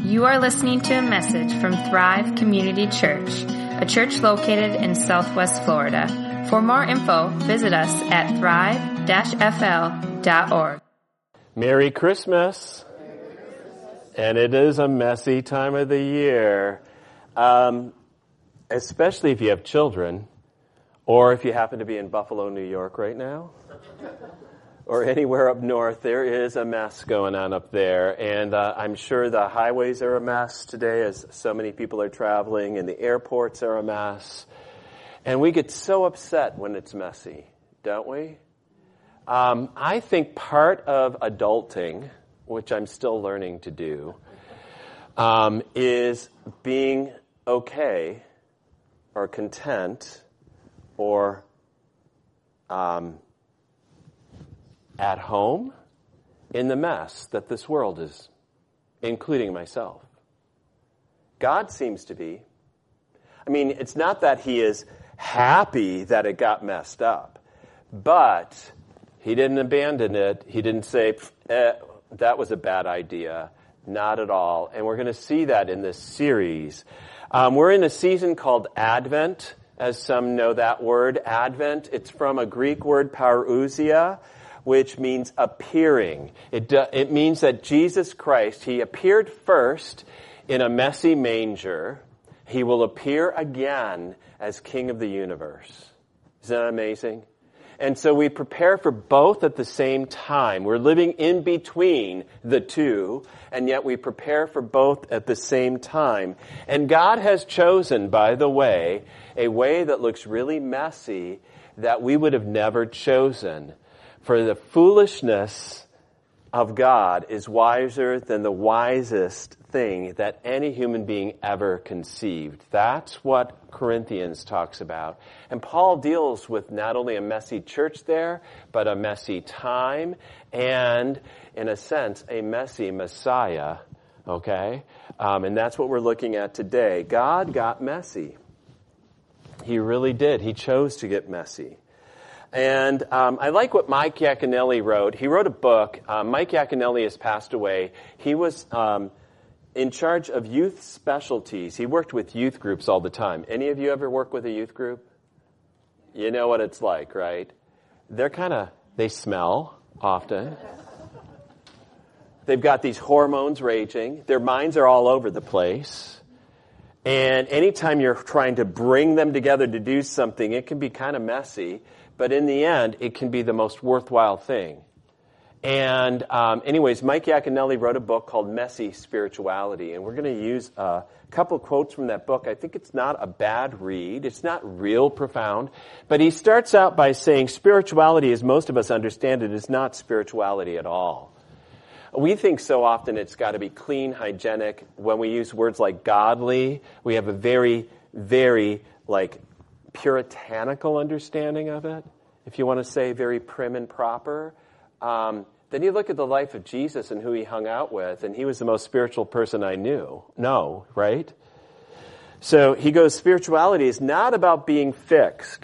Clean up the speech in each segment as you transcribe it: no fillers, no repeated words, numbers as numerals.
You are listening to a message from Thrive Community Church, a church located in Southwest Florida. For more info, visit us at thrive-fl.org. Merry Christmas. And it is a messy time of the year, especially if you have children, or if you happen to be in Buffalo, New York right now, or anywhere up north. There is a mess going on up there, and I'm sure the highways are a mess today as so many people are traveling, and the airports are a mess. And we get so upset when it's messy, don't we? I think part of adulting, which I'm still learning to do, is being okay or content or at home in the mess that this world is, including myself. God seems to be. I mean, it's not that he is happy that it got messed up, but he didn't abandon it. He didn't say, that was a bad idea. Not at all. And we're going to see that in this series. We're in a season called Advent, as some know that word, Advent. It's from a Greek word, parousia, which means appearing. It means that Jesus Christ, he appeared first in a messy manger. He will appear again as King of the universe. Isn't that amazing? And so we prepare for both at the same time. We're living in between the two, and yet we prepare for both at the same time. And God has chosen, by the way, a way that looks really messy that we would have never chosen. For the foolishness of God is wiser than the wisest thing that any human being ever conceived. That's what Corinthians talks about. And Paul deals with not only a messy church there, but a messy time and, in a sense, a messy Messiah. Okay? And that's what we're looking at today. God got messy. He really did. He chose to get messy. And I like what Mike Yaconelli wrote. He wrote a book. Mike Yaconelli has passed away. He was in charge of youth specialties. He worked with youth groups all the time. Any of you ever work with a youth group? You know what it's like, right? They smell often. They've got these hormones raging. Their minds are all over the place. And anytime you're trying to bring them together to do something, it can be kind of messy. But in the end, it can be the most worthwhile thing. And anyways, Mike Yaconelli wrote a book called Messy Spirituality. And we're going to use a couple quotes from that book. I think it's not a bad read. It's not real profound. But he starts out by saying spirituality, as most of us understand it, is not spirituality at all. We think so often it's got to be clean, hygienic. When we use words like godly, we have a very, very, puritanical understanding of it, if you want to say very prim and proper. Then you look at the life of Jesus and who he hung out with, and he was the most spiritual person I know, right? So he goes, spirituality is not about being fixed.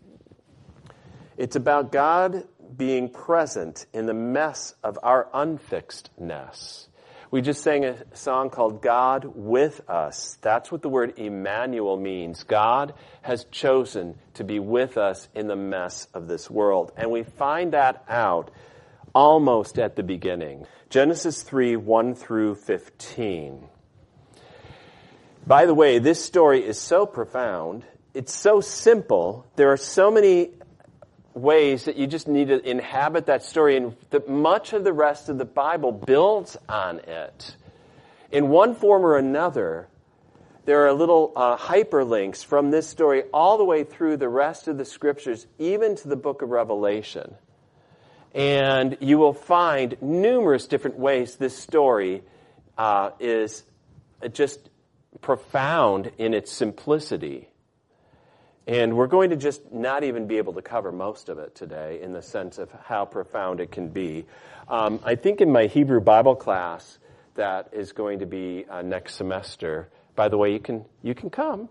It's about God being present in the mess of our unfixedness. We just sang a song called God with Us. That's what the word Emmanuel means. God has chosen to be with us in the mess of this world. And we find that out almost at the beginning. Genesis 3, 1 through 15. By the way, this story is so profound. It's so simple. There are so many ways that you just need to inhabit that story, and that much of the rest of the Bible builds on it. In one form or another, there are little hyperlinks from this story all the way through the rest of the scriptures, even to the book of Revelation. And you will find numerous different ways this story is just profound in its simplicity. And we're going to just not even be able to cover most of it today in the sense of how profound it can be. I think in my Hebrew Bible class that is going to be next semester. By the way, you can come.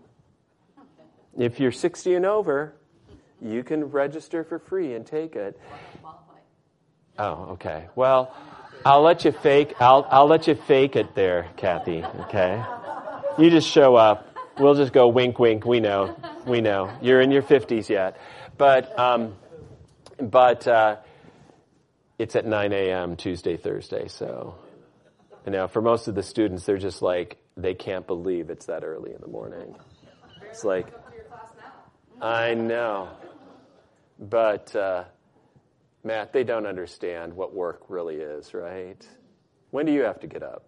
If you're 60 and over, you can register for free and take it. Oh, okay. Well, I'll let you fake. I'll let you fake it there, Kathy. Okay. You just show up. We'll just go wink, wink. We know. You're in your 50s yet, but it's at 9 a.m. Tuesday, Thursday. So, for most of the students, they're just like they can't believe it's that early in the morning. It's like, I know, but Matt, they don't understand what work really is, right? When do you have to get up?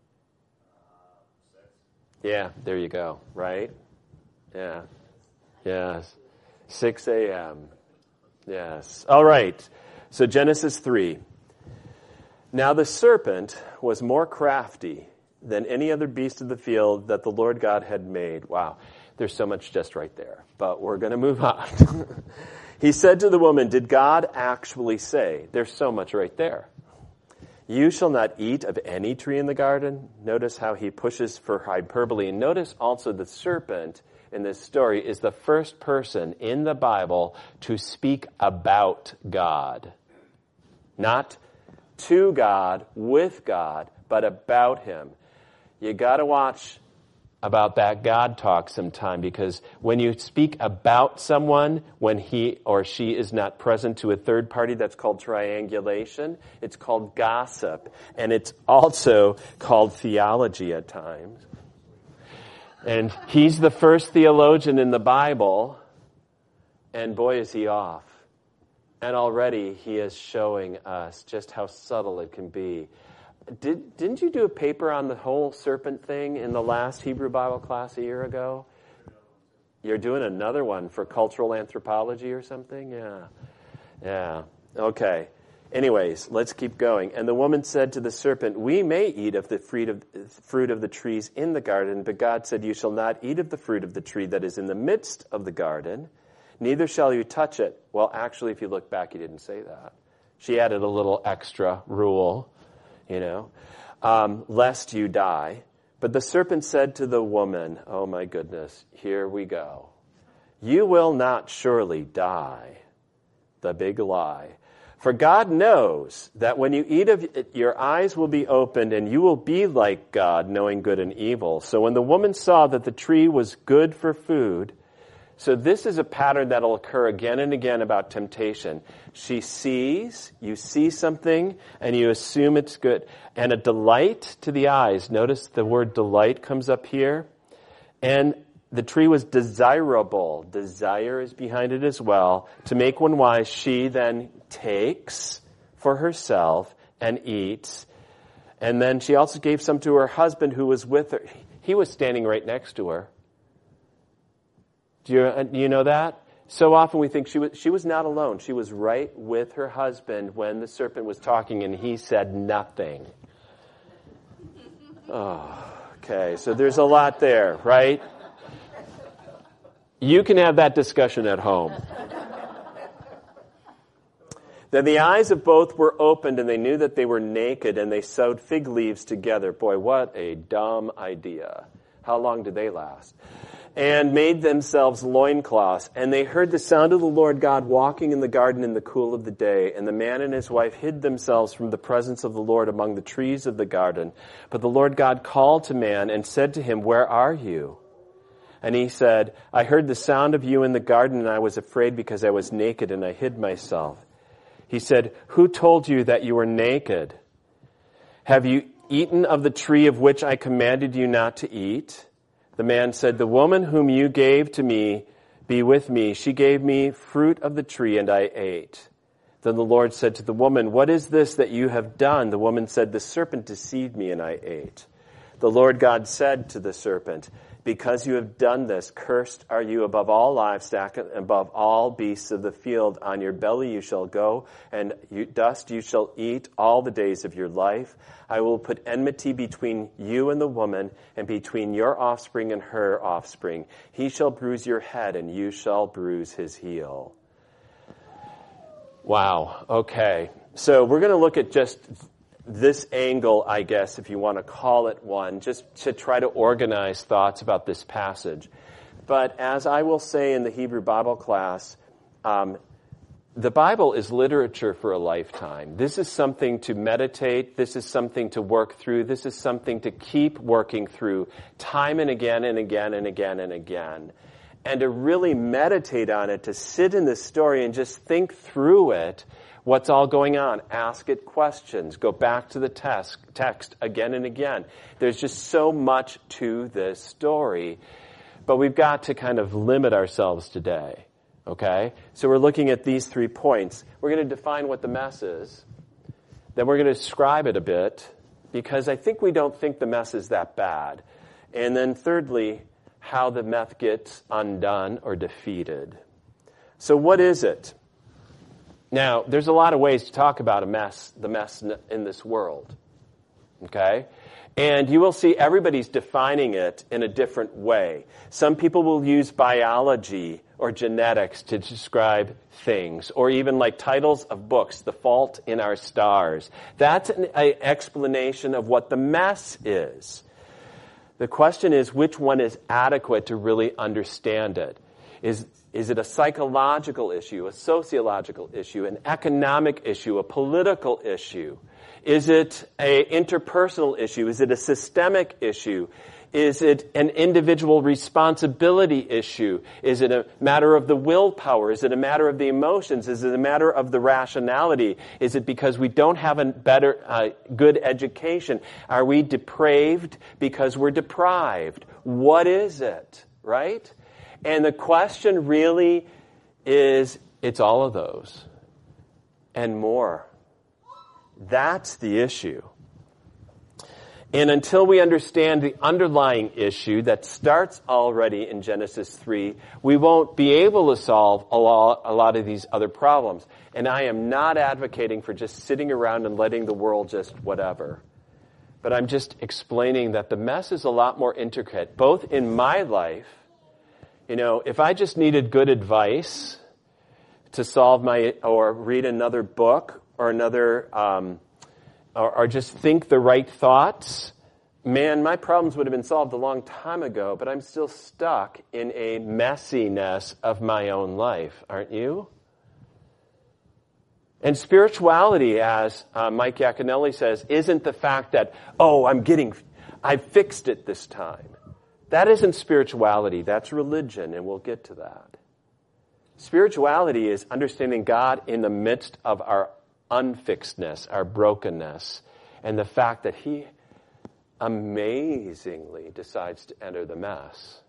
6. Yeah, there you go, right? Yeah. Yes. 6 a.m. Yes. All right. So Genesis 3. Now the serpent was more crafty than any other beast of the field that the Lord God had made. Wow. There's so much just right there. But we're going to move on. He said to the woman, did God actually say? There's so much right there. You shall not eat of any tree in the garden. Notice how he pushes for hyperbole. And notice also the serpent in this story is the first person in the Bible to speak about God. Not to God, with God, but about him. You got to watch about that God talk sometime, because when you speak about someone, when he or she is not present to a third party, that's called triangulation. It's called gossip. And it's also called theology at times. And he's the first theologian in the Bible, and boy, is he off. And already he is showing us just how subtle it can be. Didn't you do a paper on the whole serpent thing in the last Hebrew Bible class a year ago? You're doing another one for cultural anthropology or something? Yeah. Okay. Anyways, let's keep going. And the woman said to the serpent, we may eat of the fruit of the trees in the garden, but God said, you shall not eat of the fruit of the tree that is in the midst of the garden, neither shall you touch it. Well, actually, if you look back, he didn't say that. She added a little extra rule, lest you die. But the serpent said to the woman, oh my goodness, here we go. You will not surely die. The big lie. For God knows that when you eat of it, your eyes will be opened and you will be like God, knowing good and evil. So when the woman saw that the tree was good for food, so this is a pattern that will occur again and again about temptation. You see something, and you assume it's good. And a delight to the eyes. Notice the word delight comes up here. And the tree was desirable. Desire is behind it as well. To make one wise, she then takes for herself and eats. And then she also gave some to her husband who was with her. He was standing right next to her. Do you know that? So often we think she was not alone. She was right with her husband when the serpent was talking and he said nothing. Oh, okay. So there's a lot there, right? You can have that discussion at home. Then the eyes of both were opened and they knew that they were naked and they sewed fig leaves together. Boy, what a dumb idea. How long did they last? And made themselves loincloths. And they heard the sound of the Lord God walking in the garden in the cool of the day. And the man and his wife hid themselves from the presence of the Lord among the trees of the garden. But the Lord God called to man and said to him, where are you? And he said, I heard the sound of you in the garden and I was afraid because I was naked and I hid myself. He said, who told you that you were naked? Have you eaten of the tree of which I commanded you not to eat? The man said, the woman whom you gave to me, be with me. She gave me fruit of the tree and I ate. Then the Lord said to the woman, what is this that you have done? The woman said, the serpent deceived me and I ate. The Lord God said to the serpent, because you have done this, cursed are you above all livestock and above all beasts of the field. On your belly you shall go, and dust you shall eat all the days of your life. I will put enmity between you and the woman, and between your offspring and her offspring. He shall bruise your head, and you shall bruise his heel. Wow. Okay. So we're going to look at just this angle, I guess, if you want to call it one, just to try to organize thoughts about this passage. But as I will say in the Hebrew Bible class, the Bible is literature for a lifetime. This is something to meditate. This is something to work through. This is something to keep working through time and again and again and again and again. And to really meditate on it, to sit in this story and just think through it, what's all going on. Ask it questions. Go back to the text again and again. There's just so much to this story. But we've got to kind of limit ourselves today. Okay? So we're looking at these 3 points. We're going to define what the mess is. Then we're going to describe it a bit, because I think we don't think the mess is that bad. And then thirdly, how the mess gets undone or defeated. So what is it? Now, there's a lot of ways to talk about the mess in this world. Okay? And you will see everybody's defining it in a different way. Some people will use biology or genetics to describe things, or even like titles of books, The Fault in Our Stars. That's an explanation of what the mess is. The question is, which one is adequate to really understand it? Is it a psychological issue, a sociological issue, an economic issue, a political issue? Is it an interpersonal issue? Is it a systemic issue? Is it an individual responsibility issue? Is it a matter of the willpower? Is it a matter of the emotions? Is it a matter of the rationality? Is it because we don't have a good education? Are we depraved because we're deprived? What is it, right? And the question really is, it's all of those and more. That's the issue. And until we understand the underlying issue that starts already in Genesis 3, we won't be able to solve a lot of these other problems. And I am not advocating for just sitting around and letting the world just whatever. But I'm just explaining that the mess is a lot more intricate, both in my life. You know, if I just needed good advice to solve or read another book or another, or just think the right thoughts, man, my problems would have been solved a long time ago, but I'm still stuck in a messiness of my own life, aren't you? And spirituality, as Mike Yaconelli says, isn't the fact that, I fixed it this time. That isn't spirituality, that's religion, and we'll get to that. Spirituality is understanding God in the midst of our unfixedness, our brokenness, and the fact that He amazingly decides to enter the mess.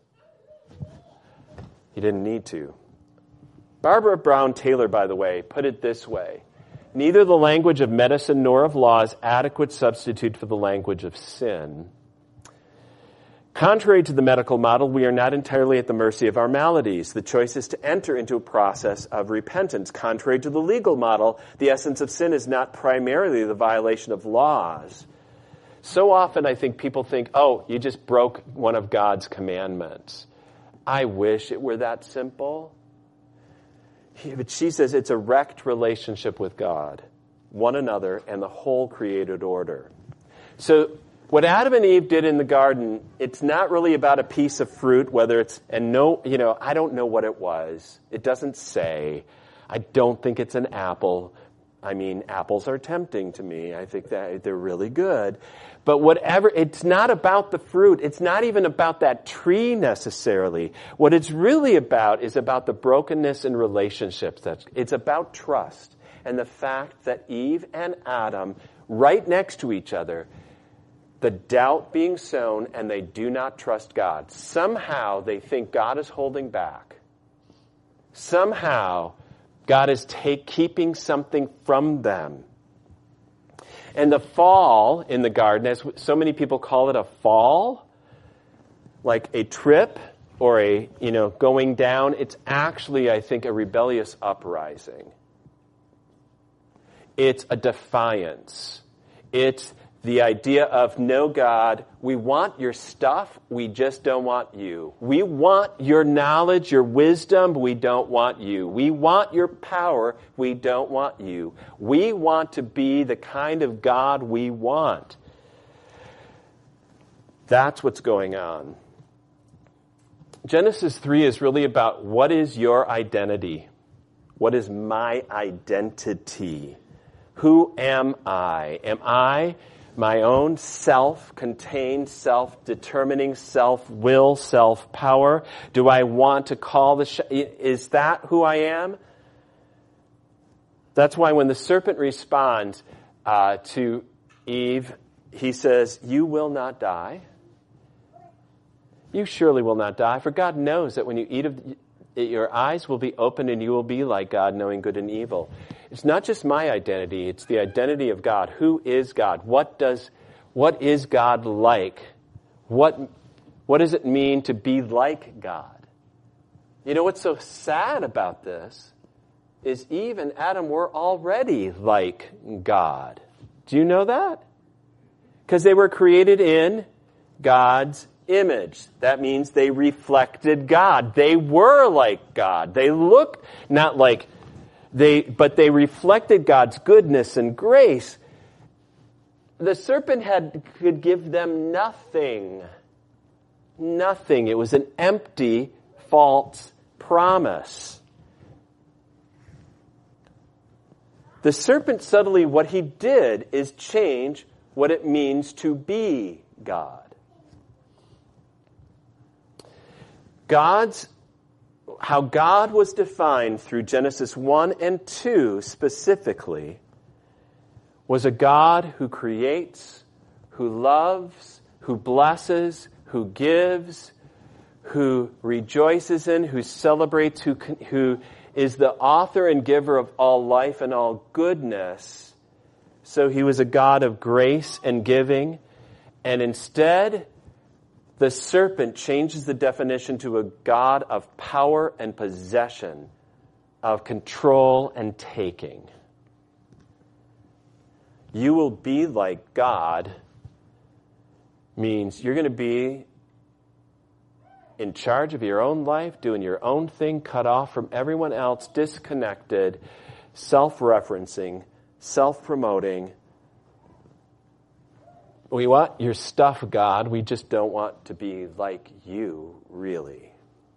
He didn't need to. Barbara Brown Taylor, by the way, put it this way: neither the language of medicine nor of law is adequate substitute for the language of sin. Contrary to the medical model, we are not entirely at the mercy of our maladies. The choice is to enter into a process of repentance. Contrary to the legal model, the essence of sin is not primarily the violation of laws. So often I think people think, you just broke one of God's commandments. I wish it were that simple. But she says it's a wrecked relationship with God, one another, and the whole created order. So what Adam and Eve did in the garden, it's not really about a piece of fruit, I don't know what it was. It doesn't say. I don't think it's an apple. I mean, apples are tempting to me. I think that they're really good. But whatever, it's not about the fruit. It's not even about that tree necessarily. What it's really about is about the brokenness in relationships. It's about trust and the fact that Eve and Adam, right next to each other, the doubt being sown, and they do not trust God. Somehow they think God is holding back. Somehow God is keeping something from them. And the fall in the garden, as so many people call it a fall, like a trip or going down, it's actually, I think, a rebellious uprising. It's a defiance. It's the idea of, no, God, we want your stuff, we just don't want you. We want your knowledge, your wisdom, we don't want you. We want your power, we don't want you. We want to be the kind of God we want. That's what's going on. Genesis 3 is really about what is your identity? What is my identity? Who am I? Am I my own self-contained, self-determining, self-will, self-power? Do I want to call the is that who I am? That's why when the serpent responds to Eve, he says, "You will not die. You surely will not die, for God knows that when you eat of your eyes will be opened and you will be like God, knowing good and evil." It's not just my identity, it's the identity of God. Who is God? What is God like? What does it mean to be like God? You know what's so sad about this is Eve and Adam were already like God. Do you know that? Because they were created in God's image. That means they reflected God. They were like God. They looked not like but they reflected God's goodness and grace. The serpent could give them nothing. Nothing. It was an empty, false promise. The serpent subtly, what he did is change what it means to be God. How God was defined through Genesis 1 and 2 specifically was a God who creates, who loves, who blesses, who gives, who rejoices in, who celebrates, who is the author and giver of all life and all goodness. So he was a God of grace and giving, and instead the serpent changes the definition to a God of power and possession, of control and taking. You will be like God means you're going to be in charge of your own life, doing your own thing, cut off from everyone else, disconnected, self-referencing, self-promoting. We want your stuff, God. We just don't want to be like you, really.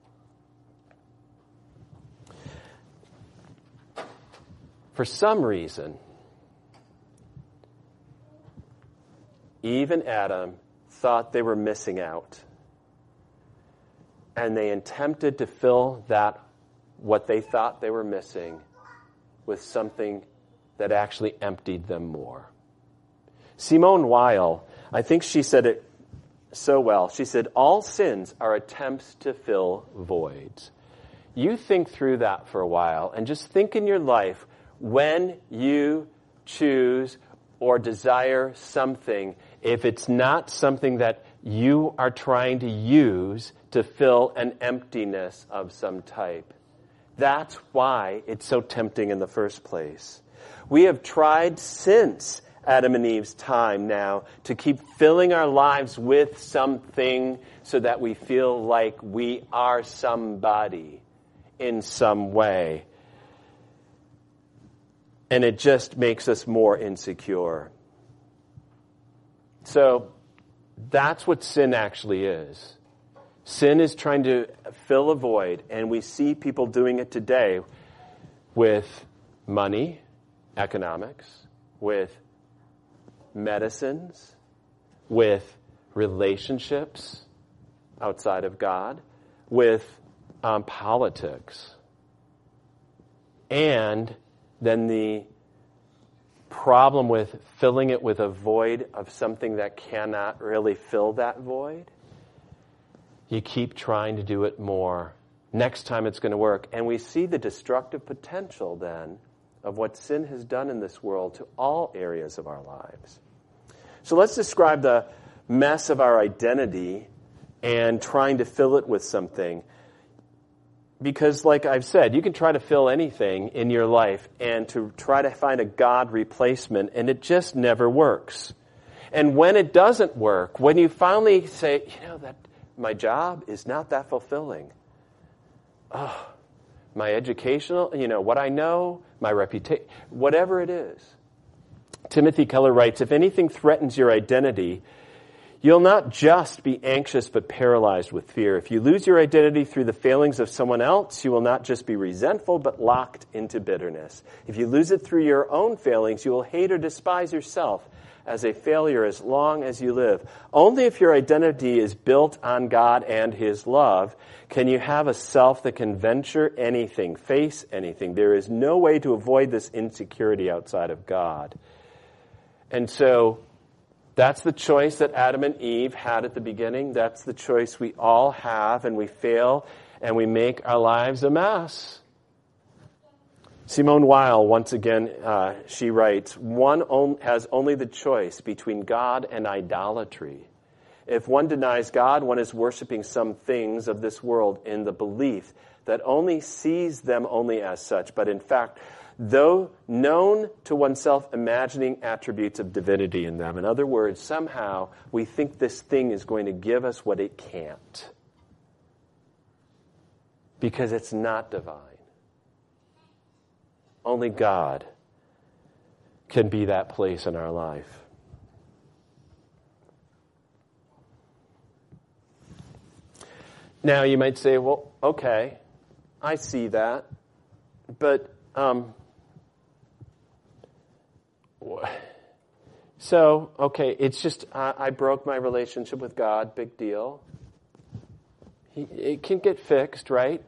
For some reason, Eve and Adam thought they were missing out. And they attempted to fill what they thought they were missing, with something that actually emptied them more. Simone Weil, I think she said it so well. She said, all sins are attempts to fill voids. You think through that for a while and just think in your life when you choose or desire something, if it's not something that you are trying to use to fill an emptiness of some type. That's why it's so tempting in the first place. We have tried since Adam and Eve's time now to keep filling our lives with something so that we feel like we are somebody in some way. And it just makes us more insecure. So that's what sin actually is. Sin is trying to fill a void, and we see people doing it today with money, economics, with medicines, with relationships outside of God, with politics. And then the problem with filling it with a void of something that cannot really fill that void, you keep trying to do it more. Next time it's going to work. And we see the destructive potential then of what sin has done in this world to all areas of our lives. So let's describe the mess of our identity and trying to fill it with something. Because like I've said, you can try to fill anything in your life and to try to find a God replacement, and it just never works. And when it doesn't work, when you finally say, that my job is not that fulfilling. Oh, my educational, what I know, my reputation, whatever it is. Timothy Keller writes, if anything threatens your identity, You'll not just be anxious but paralyzed with fear. If you lose your identity through the failings of someone else, you will not just be resentful but locked into bitterness. If you lose it through your own failings, you will hate or despise yourself as a failure as long as you live. Only if your identity is built on God and His love can you have a self that can venture anything, face anything. There is no way to avoid this insecurity outside of God. And so that's the choice that Adam and Eve had at the beginning. That's the choice we all have, and we fail, and we make our lives a mess. Simone Weil, once again, she writes, one has only the choice between God and idolatry. If one denies God, one is worshiping some things of this world in the belief that only sees them only as such, but in fact, though known to oneself, imagining attributes of divinity in them. In other words, somehow we think this thing is going to give us what it can't, because it's not divine. Only God can be that place in our life. Now you might say, well, okay, I see that, but it's just I broke my relationship with God, big deal. It can get fixed, right?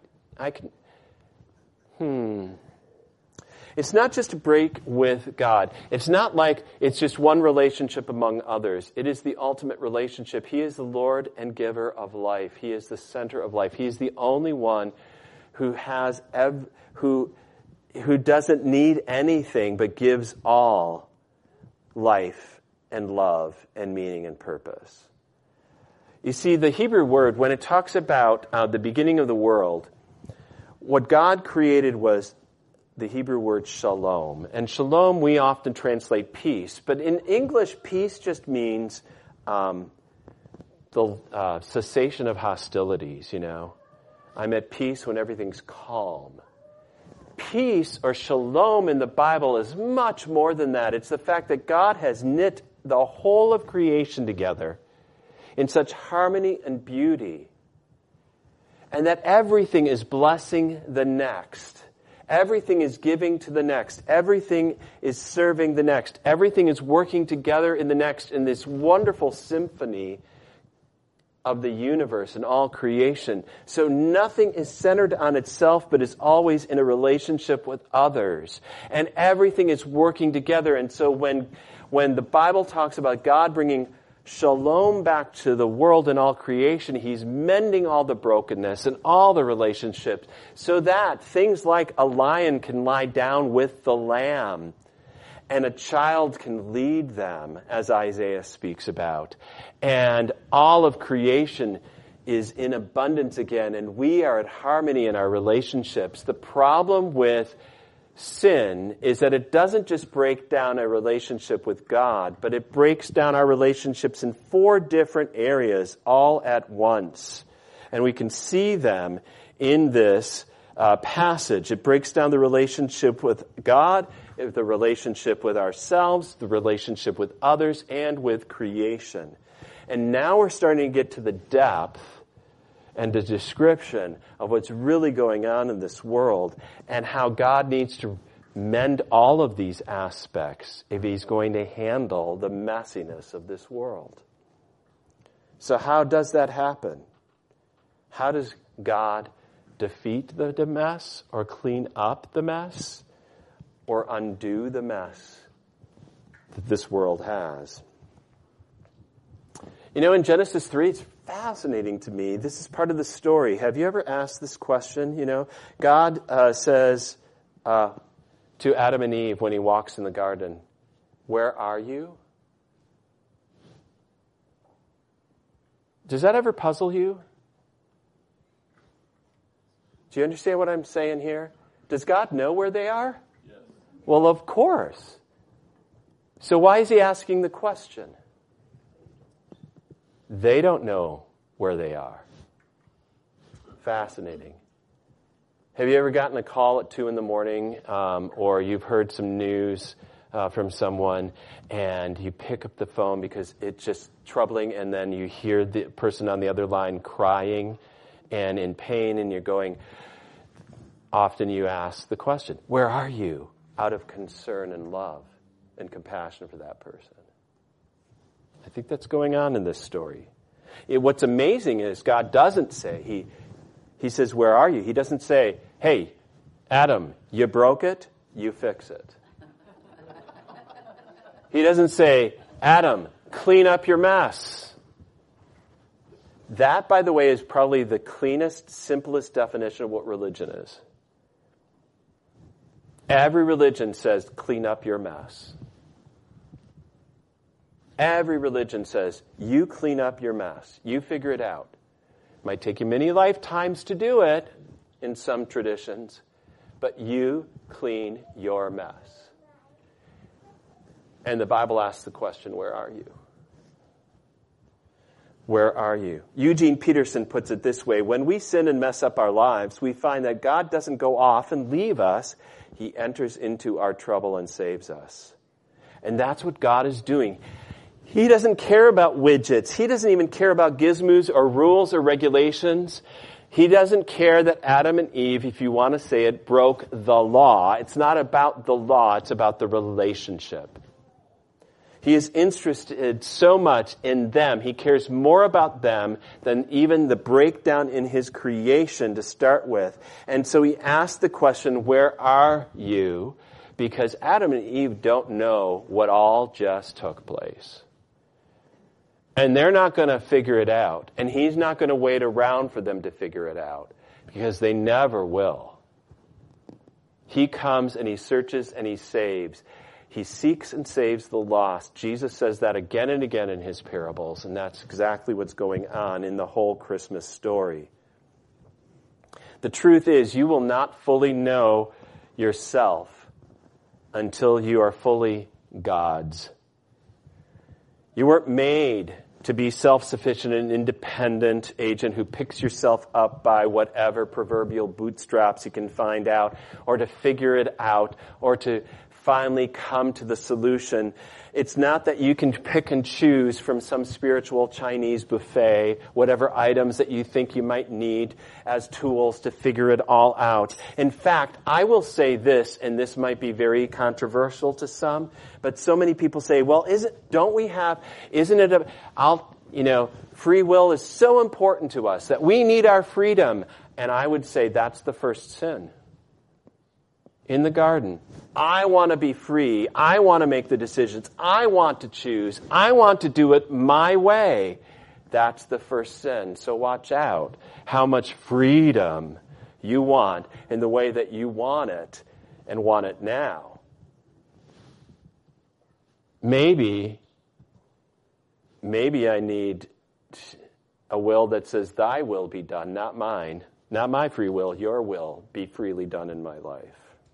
It's not just a break with God. It's not like it's just one relationship among others. It is the ultimate relationship. He is the Lord and giver of life. He is the center of life. He is the only one who has who doesn't need anything but gives all life and love and meaning and purpose. You see, the Hebrew word, when it talks about the beginning of the world, what God created was the Hebrew word shalom. And shalom we often translate peace. But in English, peace just means the cessation of hostilities, I'm at peace when everything's calm. Peace or shalom in the Bible is much more than that. It's the fact that God has knit the whole of creation together in such harmony and beauty, and that everything is blessing the next. Everything is giving to the next. Everything is serving the next. Everything is working together in the next in this wonderful symphony of the universe and all creation. So nothing is centered on itself, but is always in a relationship with others. And everything is working together. And so when the Bible talks about God bringing shalom back to the world and all creation, He's mending all the brokenness and all the relationships so that things like a lion can lie down with the lamb and a child can lead them, as Isaiah speaks about. And all of creation is in abundance again, and we are at harmony in our relationships. The problem with sin is that it doesn't just break down a relationship with God, but it breaks down our relationships in 4 different areas all at once. And we can see them in this passage. It breaks down the relationship with God, the relationship with ourselves, the relationship with others, and with creation. And now we're starting to get to the depth and the description of what's really going on in this world and how God needs to mend all of these aspects if He's going to handle the messiness of this world. So how does that happen? How does God defeat the mess or clean up the mess or undo the mess that this world has? In Genesis 3, it's fascinating to me. This is part of the story. Have you ever asked this question? God says to Adam and Eve when He walks in the garden, "Where are you?" Does that ever puzzle you? Do you understand what I'm saying here? Does God know where they are? Yes. Well, of course. So why is He asking the question? They don't know where they are. Fascinating. Have you ever gotten a call at 2 a.m, or you've heard some news from someone, and you pick up the phone because it's just troubling, and then you hear the person on the other line crying and in pain, and you're going, often you ask the question, where are you? Out of concern and love and compassion for that person. I think that's going on in this story. What's amazing is God doesn't say, He says, where are you? He doesn't say, hey, Adam, you broke it, you fix it. He doesn't say, Adam, clean up your mess. That, by the way, is probably the cleanest, simplest definition of what religion is. Every religion says, clean up your mess. Every religion says, you clean up your mess. You figure it out. It might take you many lifetimes to do it in some traditions, but you clean your mess. And the Bible asks the question, where are you? Where are you? Eugene Peterson puts it this way, when we sin and mess up our lives, we find that God doesn't go off and leave us. He enters into our trouble and saves us. And that's what God is doing. He doesn't care about widgets. He doesn't even care about gizmos or rules or regulations. He doesn't care that Adam and Eve, if you want to say it, broke the law. It's not about the law. It's about the relationship. He is interested so much in them. He cares more about them than even the breakdown in his creation to start with. And so he asked the question, where are you? Because Adam and Eve don't know what all just took place. And they're not going to figure it out. And he's not going to wait around for them to figure it out. Because they never will. He comes and he searches and he saves. He seeks and saves the lost. Jesus says that again and again in his parables. And that's exactly what's going on in the whole Christmas story. The truth is, you will not fully know yourself until you are fully God's. You weren't made to be self-sufficient and independent agent who picks yourself up by whatever proverbial bootstraps you can find out, or to figure it out, or to finally come to the solution. It's not that you can pick and choose from some spiritual Chinese buffet, whatever items that you think you might need as tools to figure it all out. In fact, I will say this, and this might be very controversial to some, but so many people say, well, free will is so important to us that we need our freedom. And I would say that's the first sin. In the garden, I want to be free. I want to make the decisions. I want to choose. I want to do it my way. That's the first sin. So watch out how much freedom you want in the way that you want it and want it now. Maybe I need a will that says, thy will be done, not mine. Not my free will, your will be freely done in my life.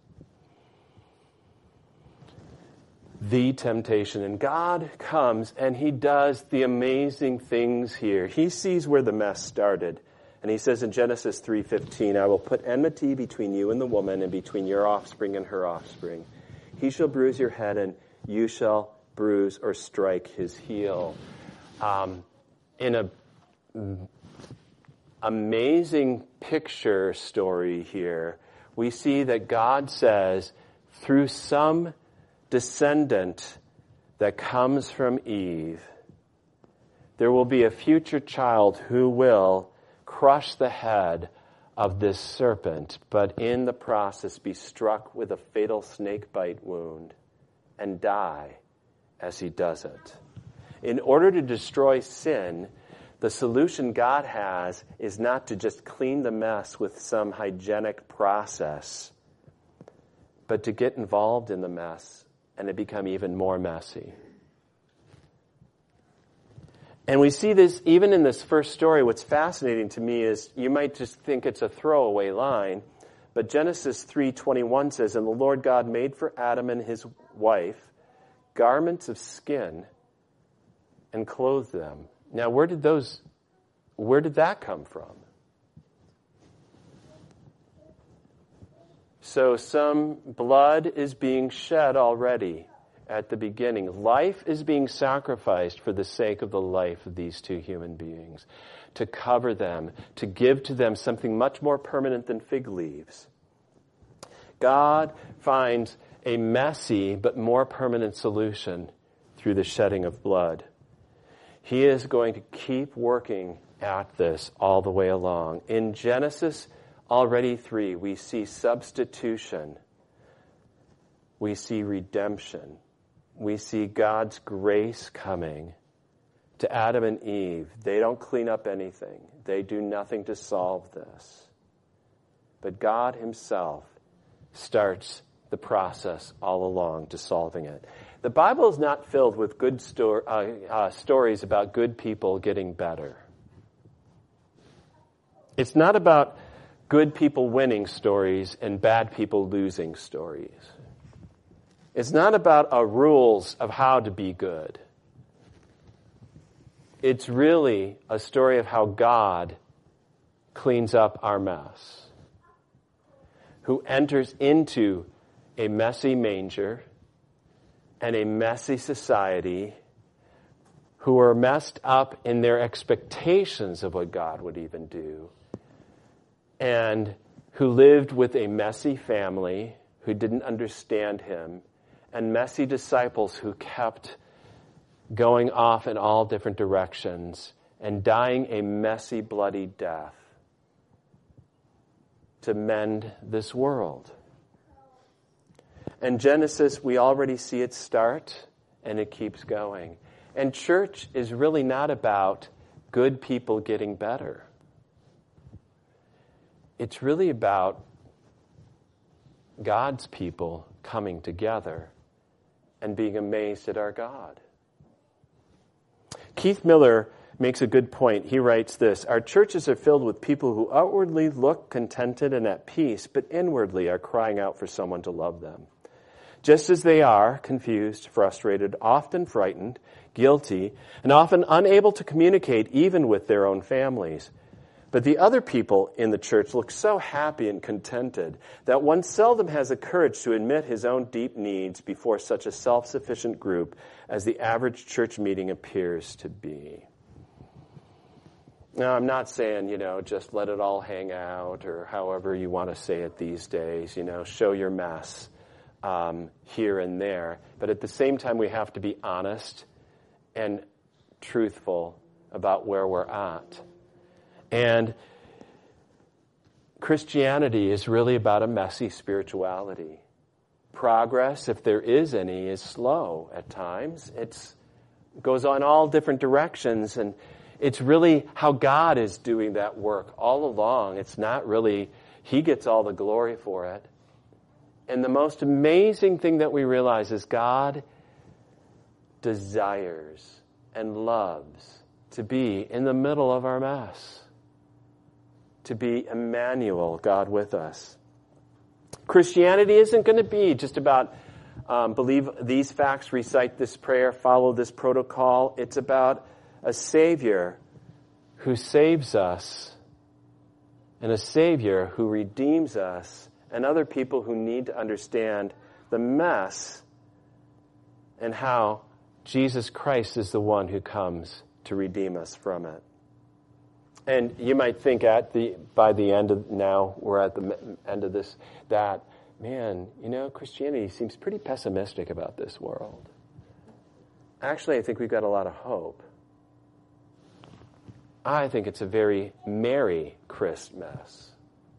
The temptation. And God comes and he does the amazing things here. He sees where the mess started. And he says in Genesis 3:15, I will put enmity between you and the woman, and between your offspring and her offspring. He shall bruise your head, and you shall bruise or strike his heel. In a amazing picture story here, we see that God says, through some descendant that comes from Eve, there will be a future child who will crush the head of this serpent, but in the process be struck with a fatal snake bite wound and die as he does it. In order to destroy sin, the solution God has is not to just clean the mess with some hygienic process, but to get involved in the mess and to become even more messy. And we see this even in this first story. What's fascinating to me is you might just think it's a throwaway line, but Genesis 3:21 says, and the Lord God made for Adam and his wife garments of skin and clothed them. Now, where did that come from? So some blood is being shed already. at the beginning. Life is being sacrificed for the sake of the life of these two human beings, to cover them, to give to them something much more permanent than fig leaves. God finds a messy but more permanent solution through the shedding of blood. He is going to keep working at this all the way along. In Genesis already 3, we see substitution. We see redemption. We see God's grace coming to Adam and Eve. They don't clean up anything. They do nothing to solve this. But God himself starts the process all along to solving it. The Bible is not filled with good stories about good people getting better. It's not about good people winning stories and bad people losing stories. It's not about rules of how to be good. It's really a story of how God cleans up our mess, who enters into a messy manger and a messy society, who are messed up in their expectations of what God would even do, and who lived with a messy family who didn't understand him, and messy disciples who kept going off in all different directions and dying a messy, bloody death to mend this world. And Genesis, we already see it start, and it keeps going. And church is really not about good people getting better. It's really about God's people coming together and being amazed at our God. Keith Miller makes a good point. He writes this: our churches are filled with people who outwardly look contented and at peace, but inwardly are crying out for someone to love them. Just as they are confused, frustrated, often frightened, guilty, and often unable to communicate even with their own families. But the other people in the church look so happy and contented that one seldom has the courage to admit his own deep needs before such a self-sufficient group as the average church meeting appears to be. Now, I'm not saying, just let it all hang out, or however you want to say it these days, show your mess here and there. But at the same time, we have to be honest and truthful about where we're at. And Christianity is really about a messy spirituality. Progress, if there is any, is slow at times. It goes on all different directions, and it's really how God is doing that work all along. It's not really, he gets all the glory for it. And the most amazing thing that we realize is God desires and loves to be in the middle of our mess, to be Emmanuel, God with us. Christianity isn't going to be just about believe these facts, recite this prayer, follow this protocol. It's about a Savior who saves us, and a Savior who redeems us, and other people who need to understand the mess and how Jesus Christ is the one who comes to redeem us from it. And you might think by the end of, now we're at the end of this, that, man, Christianity seems pretty pessimistic about this world. Actually, I think we've got a lot of hope. I think it's a very merry Christmas.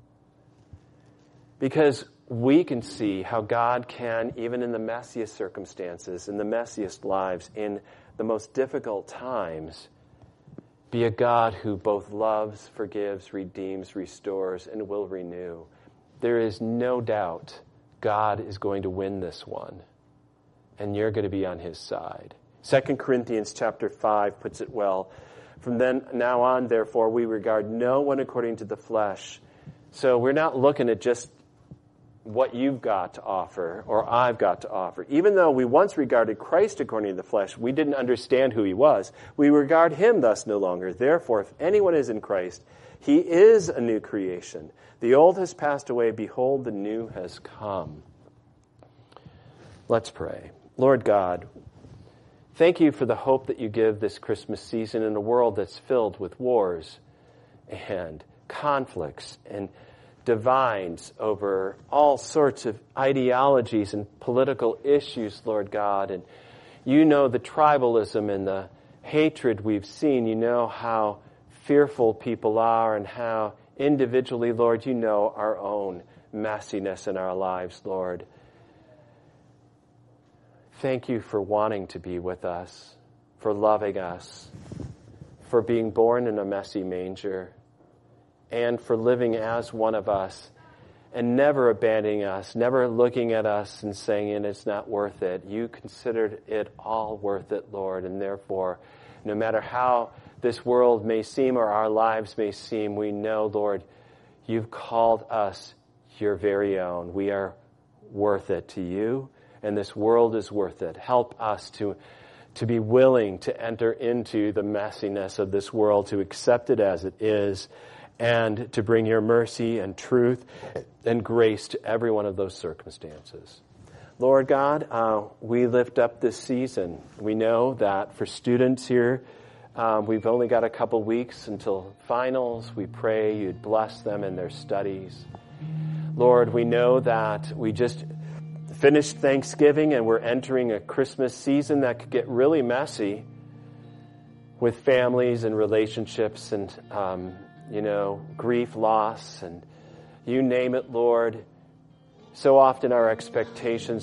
Because we can see how God can, even in the messiest circumstances, in the messiest lives, in the most difficult times, be a God who both loves, forgives, redeems, restores, and will renew. There is no doubt God is going to win this one, and you're going to be on his side. 2 Corinthians chapter 5 puts it well. From then now on, therefore, we regard no one according to the flesh. So we're not looking at just what you've got to offer or I've got to offer. Even though we once regarded Christ according to the flesh, we didn't understand who he was. We regard him thus no longer. Therefore, if anyone is in Christ, he is a new creation. The old has passed away. Behold, the new has come. Let's pray. Lord God, thank you for the hope that you give this Christmas season in a world that's filled with wars and conflicts and divides over all sorts of ideologies and political issues, Lord God. And you know the tribalism and the hatred we've seen. You know how fearful people are and how individually, Lord, you know our own messiness in our lives, Lord. Thank you for wanting to be with us, for loving us, for being born in a messy manger, and for living as one of us and never abandoning us, never looking at us and saying it's not worth it. You considered it all worth it, Lord, and therefore, no matter how this world may seem or our lives may seem, we know, Lord, you've called us your very own. We are worth it to you, and this world is worth it. Help us to be willing to enter into the messiness of this world, to accept it as it is, and to bring your mercy and truth and grace to every one of those circumstances. Lord God, we lift up this season. We know that for students here, we've only got a couple weeks until finals. We pray you'd bless them in their studies. Lord, we know that we just finished Thanksgiving and we're entering a Christmas season that could get really messy with families and relationships and, grief, loss, and you name it, Lord. So often our expectations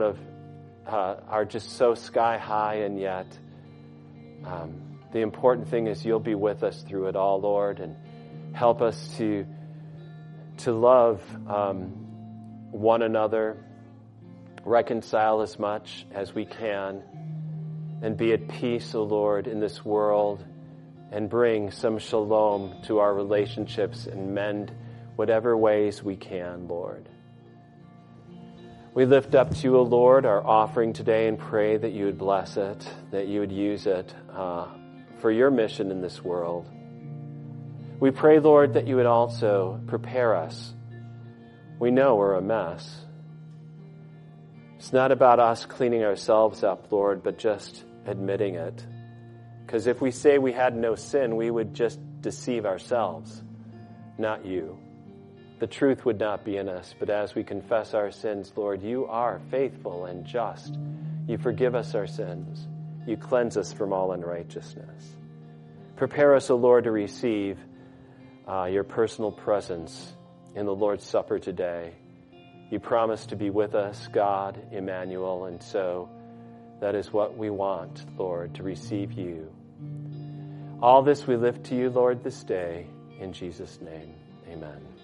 are just so sky high, and yet the important thing is you'll be with us through it all, Lord, and help us to love one another, reconcile as much as we can, and be at peace, O Lord, in this world, and bring some shalom to our relationships and mend whatever ways we can, Lord. We lift up to you, O Lord, our offering today and pray that you would bless it, that you would use it for your mission in this world. We pray, Lord, that you would also prepare us. We know we're a mess. It's not about us cleaning ourselves up, Lord, but just admitting it. Because if we say we had no sin, we would just deceive ourselves, not you. The truth would not be in us, but as we confess our sins, Lord, you are faithful and just. You forgive us our sins. You cleanse us from all unrighteousness. Prepare us, O Lord, to receive your personal presence in the Lord's Supper today. You promise to be with us, God, Emmanuel, and so that is what we want, Lord, to receive you. All this we lift to you, Lord, this day. In Jesus' name, amen.